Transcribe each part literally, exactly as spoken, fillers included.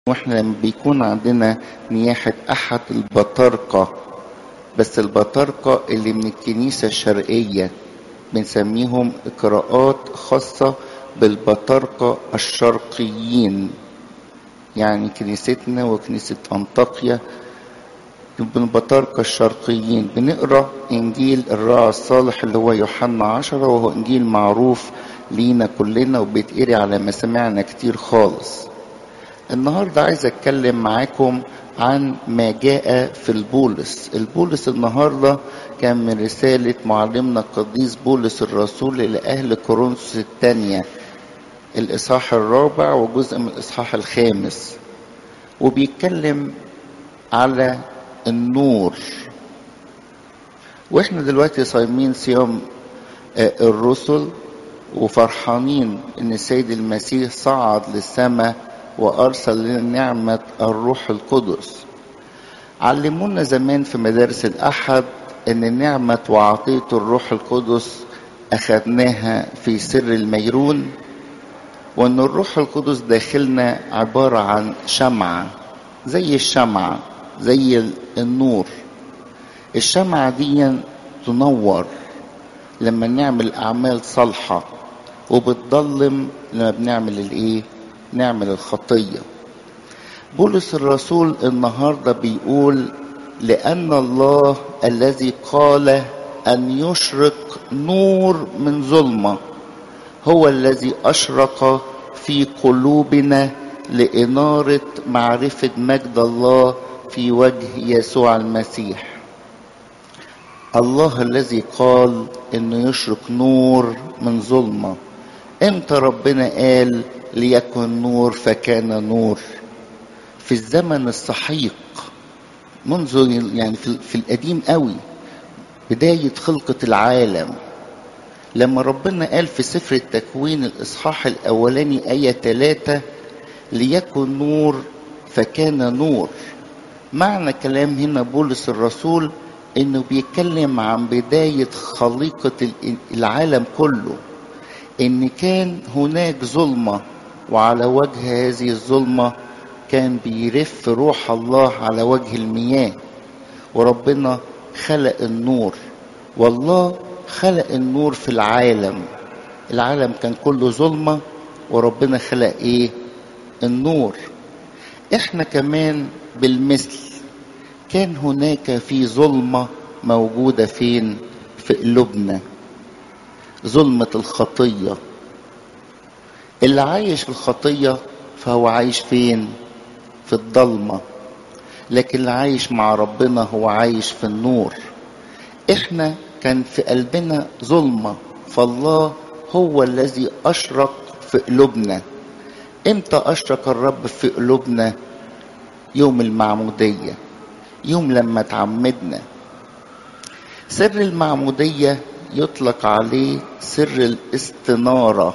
واحنا لما بيكون عندنا نياحة احد البطارقة، بس البطارقة اللي من الكنيسة الشرقية بنسميهم قراءات خاصة بالبطارقة الشرقيين، يعني كنيستنا وكنيسة أنطاكيا بالبطارقة الشرقيين بنقرأ إنجيل الراعي الصالح اللي هو يوحنا عشرة، وهو إنجيل معروف لينا كلنا وبيتقري على مسامعنا كتير خالص. النهاردة عايز أتكلم معاكم عن ما جاء في البولس. البولس النهاردة كان من رسالة معلمنا القديس بولس الرسول إلى أهل كورنثوس الثانية، الإصحاح الرابع وجزء من الإصحاح الخامس، وبيتكلم على النور. وإحنا دلوقتي صايمين صيام الرسل وفرحانين إن السيد المسيح صعد للسماء وأرسل لنا نعمة الروح القدس. علمونا زمان في مدارس الأحد إن نعمة وعطية الروح القدس أخذناها في سر الميرون، وإن الروح القدس داخلنا عبارة عن شمعة، زي الشمعة زي النور. الشمعة دي تنور لما نعمل أعمال صالحة، وبتضلم لما بنعمل الإيه؟ نعمل الخطية. بولس الرسول النهاردة بيقول: لأن الله الذي قال أن يشرق نور من ظلمة هو الذي أشرق في قلوبنا لإنارة معرفة مجد الله في وجه يسوع المسيح. الله الذي قال إنه يشرق نور من ظلمة. امتى ربنا قال ليكن نور فكان نور؟ في الزمن السحيق، منذ يعني في, في القديم قوي، بداية خلقة العالم، لما ربنا قال في سفر التكوين الإصحاح الأولاني آية ثلاثة: ليكن نور فكان نور. معنى كلام هنا بولس الرسول إنه بيتكلم عن بداية خليقة العالم كله، إن كان هناك ظلمة، وعلى وجه هذه الظلمة كان بيرف روح الله على وجه المياه، وربنا خلق النور. والله خلق النور في العالم. العالم كان كله ظلمة، وربنا خلق ايه؟ النور. احنا كمان بالمثل كان هناك في ظلمة موجودة فين؟ في قلوبنا، ظلمة الخطية. اللي عايش في الخطية فهو عايش فين؟ في الضلمة. لكن اللي عايش مع ربنا هو عايش في النور. احنا كان في قلبنا ظلمة، فالله هو الذي أشرق في قلوبنا. امتى أشرق الرب في قلوبنا؟ يوم المعمودية، يوم لما تعمدنا. سر المعمودية يطلق عليه سر الاستنارة.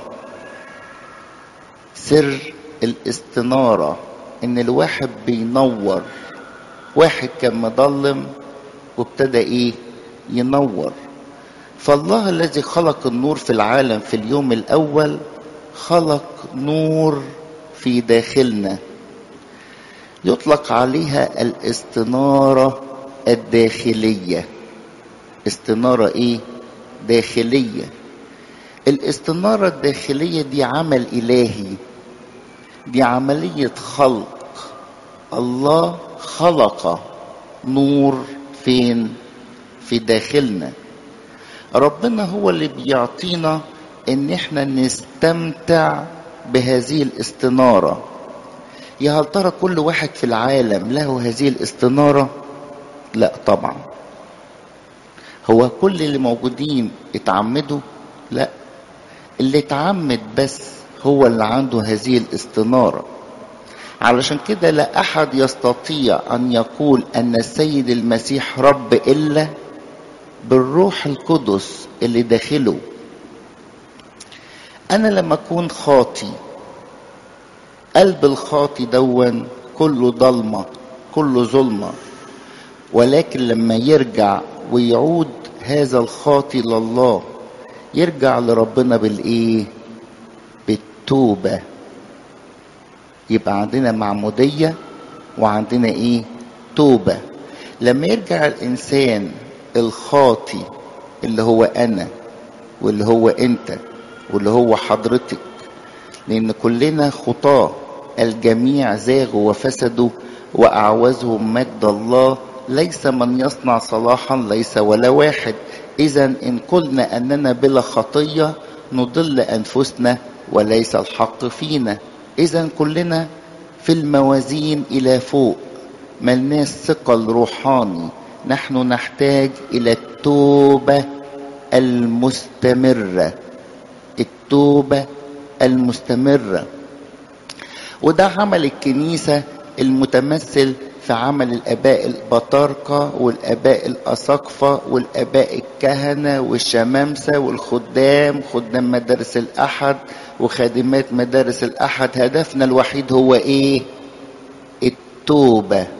سر الاستنارة ان الواحد بينور. واحد كان مظلم وابتدى ايه؟ ينور. فالله الذي خلق النور في العالم في اليوم الاول خلق نور في داخلنا، يطلق عليها الاستنارة الداخلية. استنارة ايه؟ داخلية. الاستنارة الداخلية دي عمل إلهي، دي عملية خلق. الله خلق نور فين؟ في داخلنا. ربنا هو اللي بيعطينا ان احنا نستمتع بهذه الاستنارة. يا هل ترى كل واحد في العالم له هذه الاستنارة؟ لا طبعا. هو كل اللي موجودين اتعمدوا؟ لا، اللي اتعمد بس هو اللي عنده هذه الاستنارة. علشان كده لا أحد يستطيع أن يقول أن السيد المسيح رب إلا بالروح القدس اللي داخله. أنا لما أكون خاطي، قلب الخاطي دون كله ضلمة، كله ظلمة، ولكن لما يرجع ويعود هذا الخاطي لله، يرجع لربنا بالإيه؟ بالتوبة. يبقى عندنا معمودية وعندنا ايه؟ توبة. لما يرجع الانسان الخاطي اللي هو انا واللي هو انت واللي هو حضرتك، لان كلنا خطاة، الجميع زاغوا وفسدوا واعوزهم مجد الله، ليس من يصنع صلاحا ليس ولا واحد. اذا ان قلنا اننا بلا خطية نضل انفسنا وليس الحق فينا. اذا كلنا في الموازين الى فوق، ملناش ثقل روحاني. نحن نحتاج الى التوبة المستمرة، التوبة المستمرة. وده عمل الكنيسة المتمثل في عمل الآباء البطاركة والآباء الأساقفة والآباء الكهنة والشمامسة والخدام، خدام مدارس الأحد وخادمات مدارس الأحد. هدفنا الوحيد هو إيه؟ التوبة.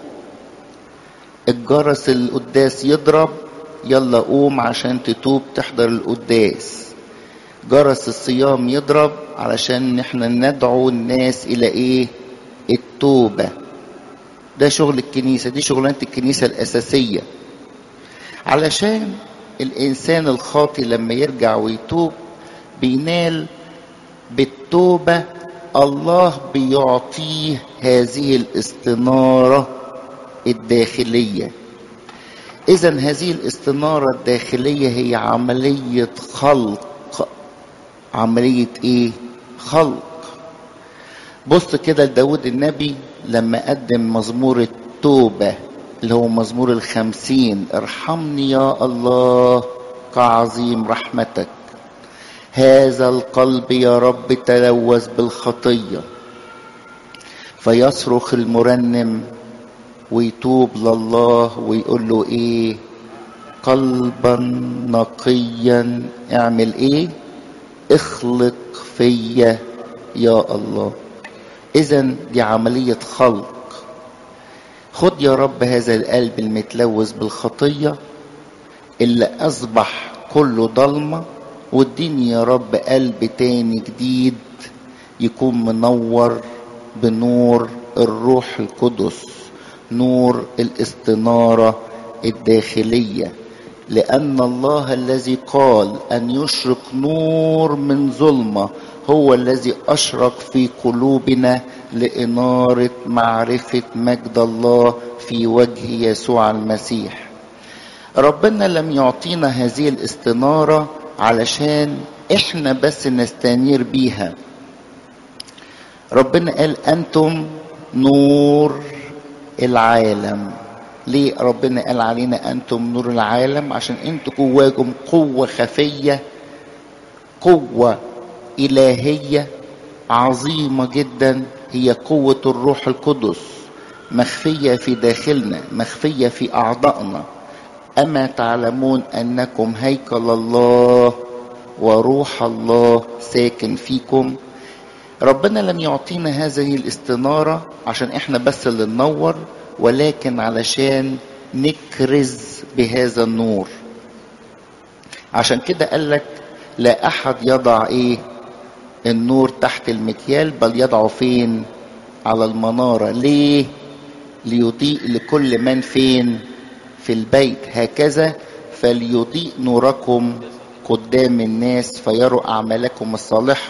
الجرس القداس يضرب، يلا قوم عشان تتوب تحضر القداس. جرس الصيام يضرب علشان احنا ندعو الناس الى ايه؟ التوبة. ده شغل الكنيسة، دي شغلانة الكنيسة الأساسية. علشان الإنسان الخاطي لما يرجع ويتوب بينال بالتوبة، الله بيعطيه هذه الاستنارة الداخلية. إذن هذه الاستنارة الداخلية هي عملية خلق. عملية ايه؟ خلق. بص كده لداود النبي لما قدم مزمور التوبة اللي هو مزمور الخمسين: ارحمني يا الله كعظيم رحمتك، هذا القلب يا رب تلوث بالخطية. فيصرخ المرنم ويتوب لله ويقول له ايه؟ قلبا نقيا اعمل ايه؟ اخلق فيا يا الله. اذن دي عملية خلق. خد يا رب هذا القلب المتلوث بالخطية اللي اصبح كله ضلمة، واديني يا رب قلب تاني جديد يكون منور بنور الروح القدس، نور الاستنارة الداخلية. لأن الله الذي قال أن يشرق نور من ظلمة هو الذي أشرق في قلوبنا لإنارة معرفة مجد الله في وجه يسوع المسيح. ربنا لم يعطينا هذه الاستنارة علشان إحنا بس نستنير بيها. ربنا قال أنتم نور العالم. ليه ربنا قال علينا أنتم نور العالم؟ عشان أنتم جواكم قوة خفية، قوة إلهية عظيمة جدا، هي قوة الروح القدس، مخفية في داخلنا، مخفية في أعضائنا. أما تعلمون أنكم هيكل الله وروح الله ساكن فيكم. ربنا لم يعطينا هذه الاستنارة عشان احنا بس اللي ننور، ولكن علشان نكرز بهذا النور. عشان كده قالك لا أحد يضع ايه النور تحت المكيال، بل يضعه فين؟ على المنارة. ليه؟ ليضيء لكل من فين؟ في البيت. هكذا فليضيء نوركم قدام الناس فيروا أعمالكم الصالحة.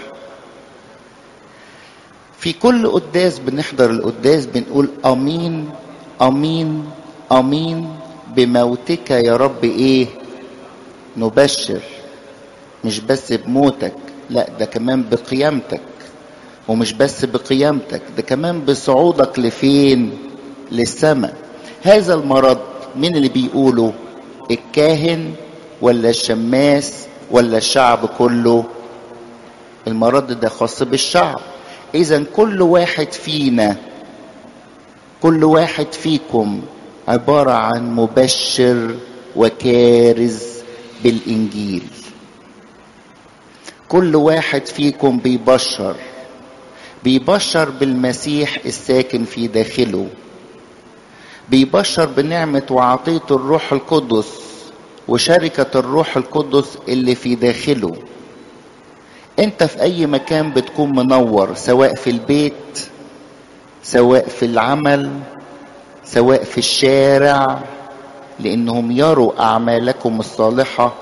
في كل قداس بنحضر القداس بنقول أمين أمين أمين بموتك يا رب ايه نبشر. مش بس بموتك، لا ده كمان بقيامتك. ومش بس بقيامتك، ده كمان بصعودك لفين؟ للسماء. هذا المرض مين اللي بيقوله؟ الكاهن ولا الشماس ولا الشعب كله؟ المرض ده خاص بالشعب. اذا كل واحد فينا، كل واحد فيكم عبارة عن مبشر وكارز بالإنجيل. كل واحد فيكم بيبشر، بيبشر بالمسيح الساكن في داخله، بيبشر بنعمة وعطية الروح القدس وشركة الروح القدس اللي في داخله. انت في اي مكان بتكون منور، سواء في البيت سواء في العمل سواء في الشارع، لأنهم يروا أعمالكم الصالحة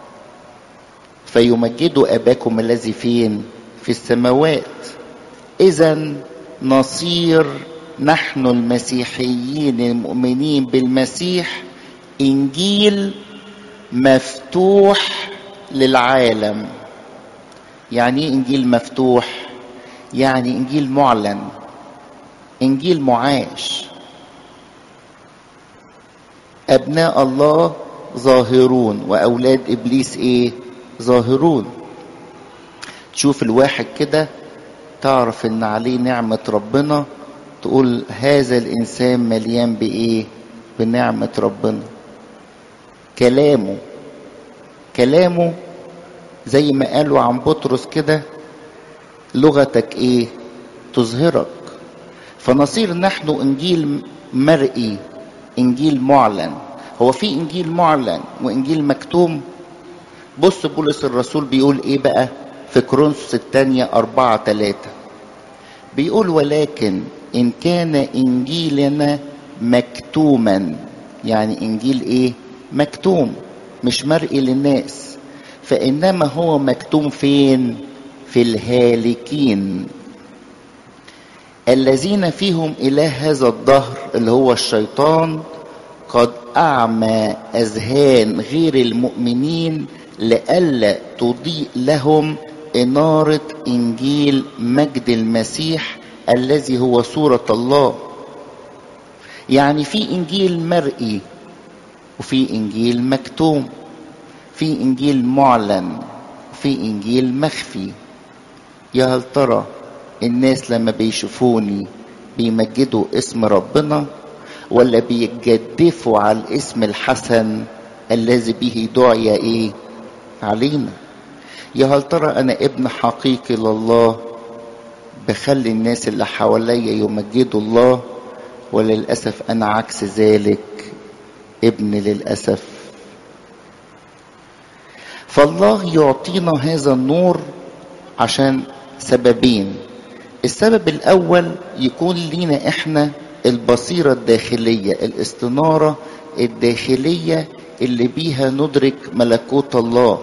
فيمجدوا أباكم الذي فين؟ في السماوات. إذن نصير نحن المسيحيين المؤمنين بالمسيح إنجيل مفتوح للعالم. يعني إيه إنجيل مفتوح؟ يعني إنجيل معلن، إنجيل معاش. أبناء الله ظاهرون وأولاد إبليس إيه؟ ظاهرون. تشوف الواحد كده تعرف إن عليه نعمة ربنا، تقول هذا الإنسان مليان بإيه؟ بنعمة ربنا. كلامه كلامه زي ما قالوا عن بطرس كده، لغتك إيه؟ تظهرك. فنصير نحن إنجيل مرئي، إنجيل معلن. هو في إنجيل معلن وإنجيل مكتوم. بص بولس الرسول بيقول إيه بقى في كورنثوس الثانية أربعة ثلاثة، بيقول ولكن إن كان إنجيلنا مكتوما، يعني إنجيل إيه؟ مكتوم، مش مرئي للناس، فإنما هو مكتوم فين؟ في الهالكين الذين فيهم إله هذا الدهر اللي هو الشيطان قد أعمى أذهان غير المؤمنين لئلا تضيء لهم إنارة إنجيل مجد المسيح الذي هو صورة الله. يعني في إنجيل مرئي وفي إنجيل مكتوم، في إنجيل معلن وفي إنجيل مخفي. يا هل ترى الناس لما بيشوفوني بيمجدوا اسم ربنا ولا بيتجدفوا على الاسم الحسن الذي به دعي ايه علينا؟ يا هل ترى انا ابن حقيقي لله بخلي الناس اللي حواليا يمجدوا الله، ولا للأسف انا عكس ذلك ابن للأسف؟ فالله يعطينا هذا النور عشان سببين. السبب الأول يكون لينا إحنا البصيرة الداخلية، الاستنارة الداخلية اللي بيها ندرك ملكوت الله.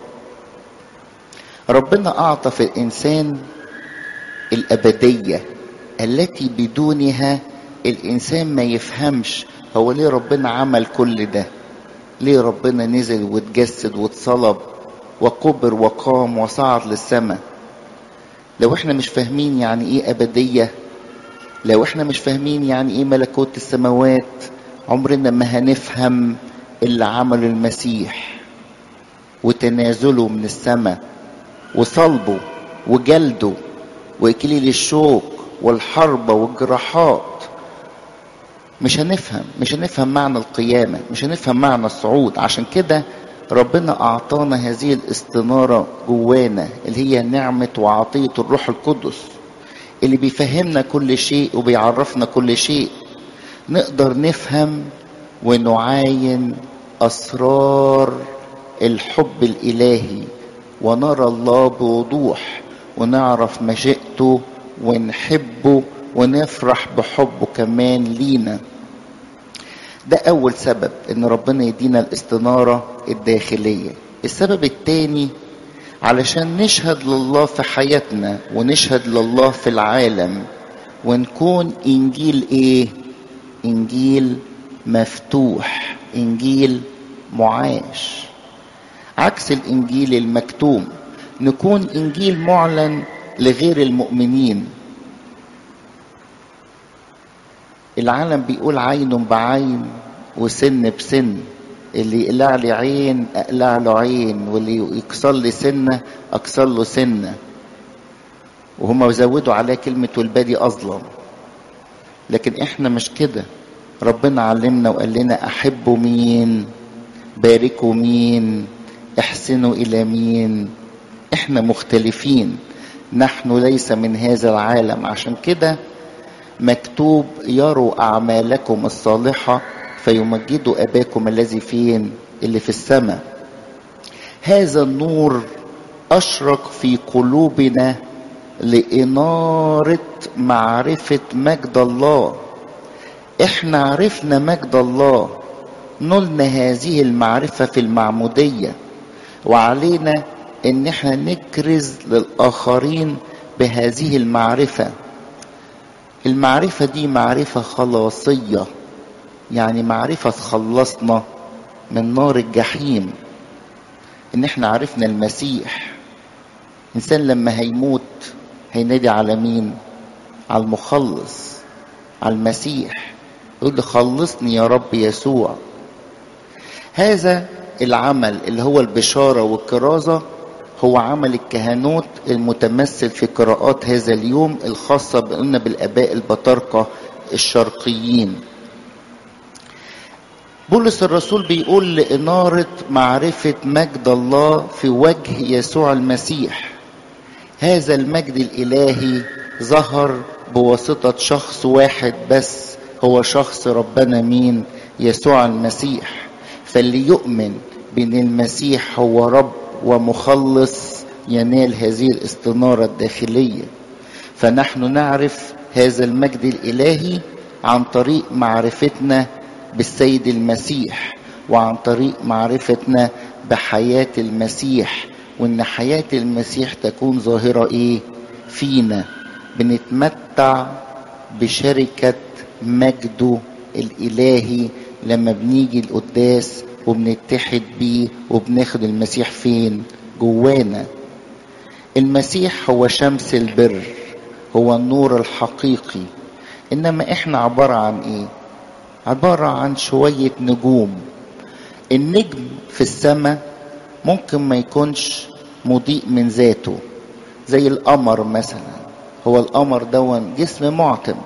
ربنا أعطى في الإنسان الأبدية التي بدونها الإنسان ما يفهمش هو ليه ربنا عمل كل ده، ليه ربنا نزل واتجسد واتصلب وقبر وقام وصعد للسماء. لو احنا مش فاهمين يعني ايه أبدية، لو احنا مش فاهمين يعني ايه ملكوت السماوات، عمرنا ما هنفهم اللي عمله المسيح وتنازله من السماء وصلبه وجلده وإكليل الشوك والحربة والجراحات. مش هنفهم مش هنفهم معنى القيامة، مش هنفهم معنى الصعود. عشان كده ربنا أعطانا هذه الاستنارة جوانا اللي هي نعمة وعطية الروح القدس اللي بيفهمنا كل شيء وبيعرفنا كل شيء. نقدر نفهم ونعاين أسرار الحب الإلهي ونرى الله بوضوح ونعرف مشيئته ونحبه ونفرح بحبه كمان لينا. ده أول سبب، إن ربنا يدينا الاستنارة الداخلية. السبب الثاني علشان نشهد لله في حياتنا ونشهد لله في العالم ونكون إنجيل إيه؟ إنجيل مفتوح، إنجيل معاش، عكس الإنجيل المكتوم. نكون إنجيل معلن لغير المؤمنين. العالم بيقول عين بعين وسن بسن، اللي يقلع لي عين اقلع له عين، واللي يكسر لي سنه اكسر له سنه، وهم زودوا عليها كلمه والبادي اظلم. لكن احنا مش كده. ربنا علمنا وقال لنا احبوا مين، باركوا مين، احسنوا الى مين. احنا مختلفين، نحن ليس من هذا العالم. عشان كده مكتوب يروا أعمالكم الصالحة فيمجدوا أباكم الذي فين؟ اللي في السماء. هذا النور أشرق في قلوبنا لإنارة معرفة مجد الله. احنا عرفنا مجد الله، نلنا هذه المعرفة في المعمودية، وعلينا ان احنا نكرز للآخرين بهذه المعرفة. المعرفة دي معرفة خلاصية، يعني معرفة تخلصنا من نار الجحيم. ان احنا عرفنا المسيح. انسان لما هيموت هينادي على مين؟ على المخلص، على المسيح، يقول له خلصني يا رب يسوع. هذا العمل اللي هو البشارة والكرازة هو عمل الكهنوت المتمثل في قراءات هذا اليوم الخاصة بأن بالآباء البطاركة الشرقيين. بولس الرسول بيقول لإنارة معرفة مجد الله في وجه يسوع المسيح. هذا المجد الإلهي ظهر بواسطة شخص واحد بس، هو شخص ربنا مين؟ يسوع المسيح. فاللي يؤمن بأن المسيح هو رب ومخلص ينال هذه الاستنارة الداخلية. فنحن نعرف هذا المجد الإلهي عن طريق معرفتنا بالسيد المسيح، وعن طريق معرفتنا بحياة المسيح، وان حياة المسيح تكون ظاهرة ايه فينا. بنتمتع بشركة مجده الإلهي لما بنيجي القداس وبنتحد بيه وبناخد المسيح فين؟ جوانا. المسيح هو شمس البر، هو النور الحقيقي. انما احنا عبارة عن ايه؟ عبارة عن شوية نجوم. النجم في السماء ممكن ما يكونش مضيء من ذاته، زي القمر مثلا. هو القمر دون جسم معتم،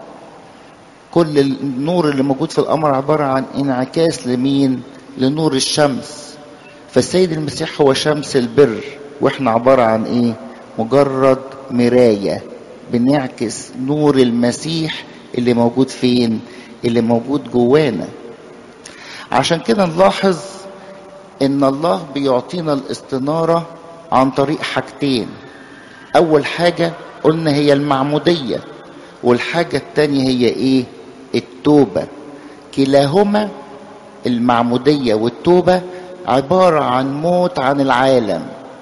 كل النور اللي موجود في القمر عبارة عن انعكاس لمين؟ لنور الشمس. فالسيد المسيح هو شمس البر، واحنا عبارة عن ايه؟ مجرد مراية بنعكس نور المسيح اللي موجود فين؟ اللي موجود جوانا. عشان كده نلاحظ ان الله بيعطينا الاستنارة عن طريق حاجتين. اول حاجة قلنا هي المعمودية، والحاجة التانية هي ايه؟ التوبة. كلاهما المعمودية والتوبة عبارة عن موت عن العالم.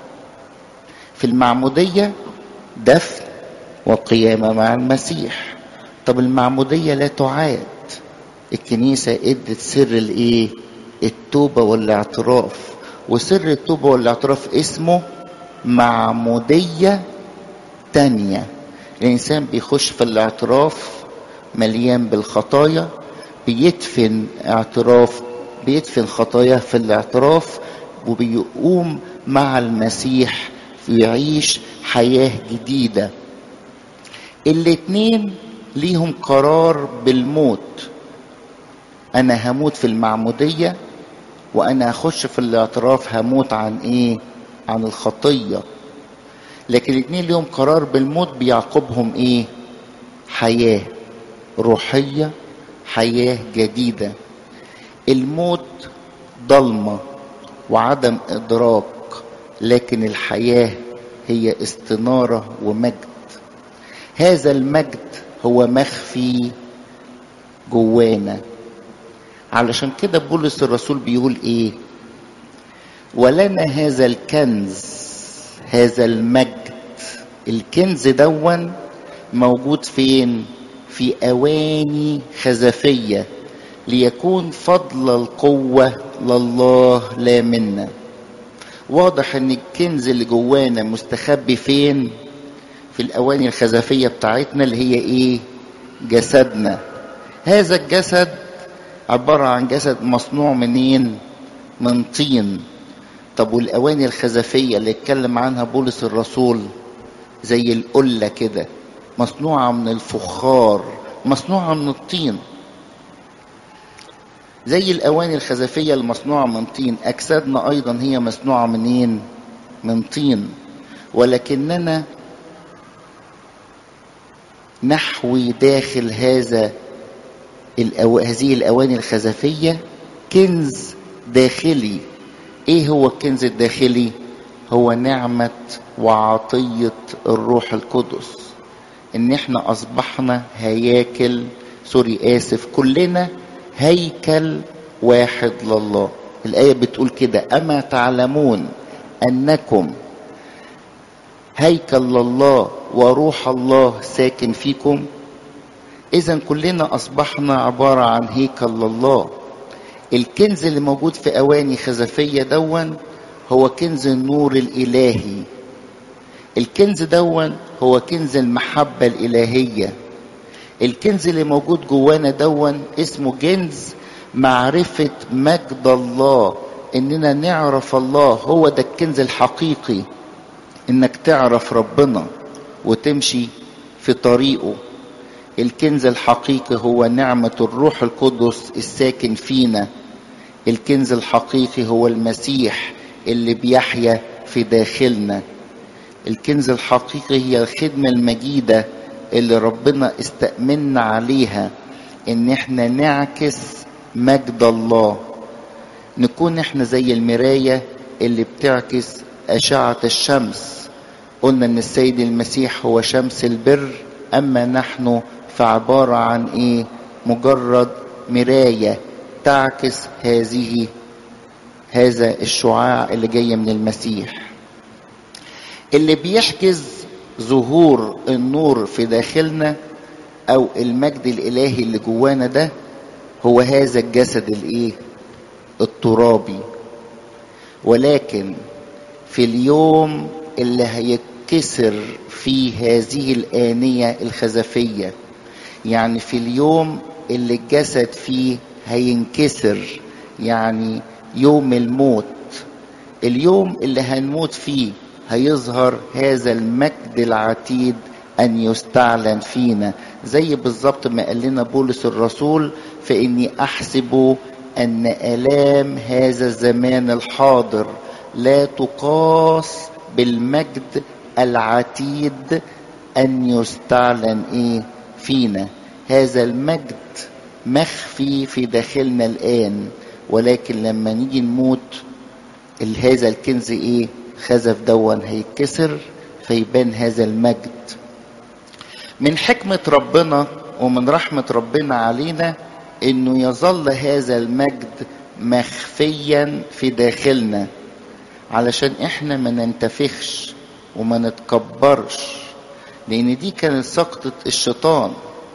في المعمودية دفن وقيامة مع المسيح. طب المعمودية لا تعاد. الكنيسة ادت سر الايه؟ التوبة والاعتراف. وسر التوبة والاعتراف اسمه معمودية تانية. الانسان بيخش في الاعتراف مليان بالخطايا، بيدفن اعتراف بيدفن خطاياه في الاعتراف، وبيقوم مع المسيح ويعيش حياة جديدة. الاتنين ليهم قرار بالموت. انا هموت في المعمودية، وانا هخش في الاعتراف هموت عن ايه؟ عن الخطية. لكن الاتنين ليهم قرار بالموت بيعقبهم ايه؟ حياة روحية، حياة جديدة. الموت ضلمة وعدم ادراك، لكن الحياة هي استنارة ومجد. هذا المجد هو مخفي جوانا. علشان كده بولس الرسول بيقول ايه؟ ولنا هذا الكنز، هذا المجد. الكنز دون موجود فين؟ في اواني خزفية، ليكون فضل القوة لله لا منا. واضح ان الكنز اللي جوانا مستخبي فين؟ في الاواني الخزفية بتاعتنا اللي هي ايه؟ جسدنا. هذا الجسد عبارة عن جسد مصنوع منين؟ من طين. طب والاواني الخزفية اللي اتكلم عنها بولس الرسول زي القلة كده، مصنوعة من الفخار، مصنوعة من الطين. زي الاواني الخزفية المصنوعة من طين، اجسادنا ايضا هي مصنوعة منين؟ من طين. ولكننا نحوي داخل هذا الأو... هذه الاواني الخزفية كنز داخلي. ايه هو الكنز الداخلي؟ هو نعمة وعطية الروح القدس. ان احنا اصبحنا هياكل سوري اسف كلنا هيكل واحد لله. الآية بتقول كده: أما تعلمون أنكم هيكل لله وروح الله ساكن فيكم. إذن كلنا أصبحنا عبارة عن هيكل لله. الكنز اللي موجود في أواني خزفية دون هو كنز النور الإلهي. الكنز دون هو كنز المحبة الإلهية. الكنز اللي موجود جوانا دون اسمه كنز معرفة مجد الله، اننا نعرف الله. هو ده الكنز الحقيقي، انك تعرف ربنا وتمشي في طريقه. الكنز الحقيقي هو نعمة الروح القدس الساكن فينا. الكنز الحقيقي هو المسيح اللي بيحيا في داخلنا. الكنز الحقيقي هي الخدمة المجيدة اللي ربنا استأمنا عليها، ان احنا نعكس مجد الله. نكون احنا زي المراية اللي بتعكس أشعة الشمس. قلنا ان السيد المسيح هو شمس البر، اما نحن فعبارة عن ايه؟ مجرد مراية تعكس هذه هذا الشعاع اللي جاي من المسيح. اللي بيحجز ظهور النور في داخلنا او المجد الالهي اللي جوانا ده هو هذا الجسد الايه؟ الترابي. ولكن في اليوم اللي هيتكسر في هذه الآنية الخزفية، يعني في اليوم اللي الجسد فيه هينكسر، يعني يوم الموت، اليوم اللي هنموت فيه هيظهر هذا المجد العتيد أن يستعلن فينا. زي بالظبط ما قال لنا بولس الرسول: فإني أحسب أن آلام هذا الزمان الحاضر لا تقاس بالمجد العتيد أن يستعلن إيه فينا. هذا المجد مخفي في داخلنا الآن، ولكن لما نيجي نموت هذا الكنز إيه؟ خزف دون هيتكسر فيبان هذا المجد. من حكمة ربنا ومن رحمة ربنا علينا انه يظل هذا المجد مخفيا في داخلنا، علشان احنا ما ننتفخش وما نتكبرش، لان دي كانت سقطة الشيطان.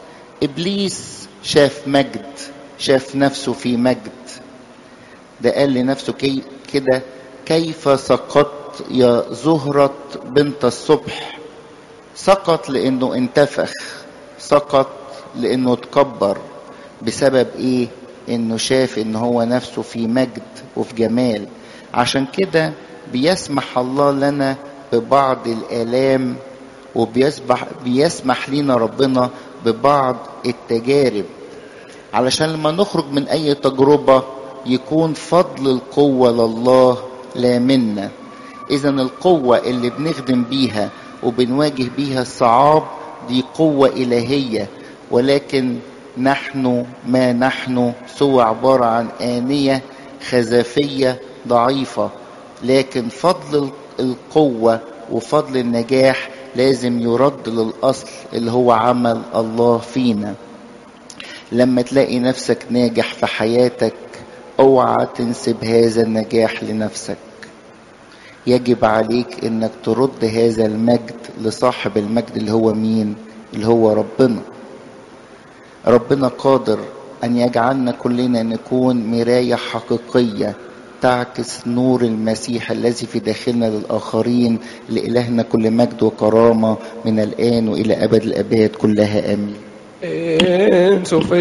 ابليس شاف مجد، شاف نفسه في مجد، ده قال لنفسه كي كده: كيف سقطت يا زهرة بنت الصبح؟ سقط لانه انتفخ، سقط لانه تكبر. بسبب ايه؟ انه شاف ان هو نفسه في مجد وفي جمال. عشان كده بيسمح الله لنا ببعض الآلام، وبيسمح بيسمح لنا ربنا ببعض التجارب، علشان لما نخرج من اي تجربة يكون فضل القوة لله لا منا. اذا القوة اللي بنخدم بيها وبنواجه بيها الصعاب دي قوة إلهية، ولكن نحن ما نحن سوى عبارة عن آنية خزفية ضعيفة. لكن فضل القوة وفضل النجاح لازم يرد للأصل اللي هو عمل الله فينا. لما تلاقي نفسك ناجح في حياتك اوعى تنسب هذا النجاح لنفسك. يجب عليك انك ترد هذا المجد لصاحب المجد اللي هو مين؟ اللي هو ربنا. ربنا قادر ان يجعلنا كلنا نكون مراية حقيقية تعكس نور المسيح الذي في داخلنا للآخرين. لإلهنا كل مجد وكرامة من الآن وإلى أبد الآباد كلها آمين.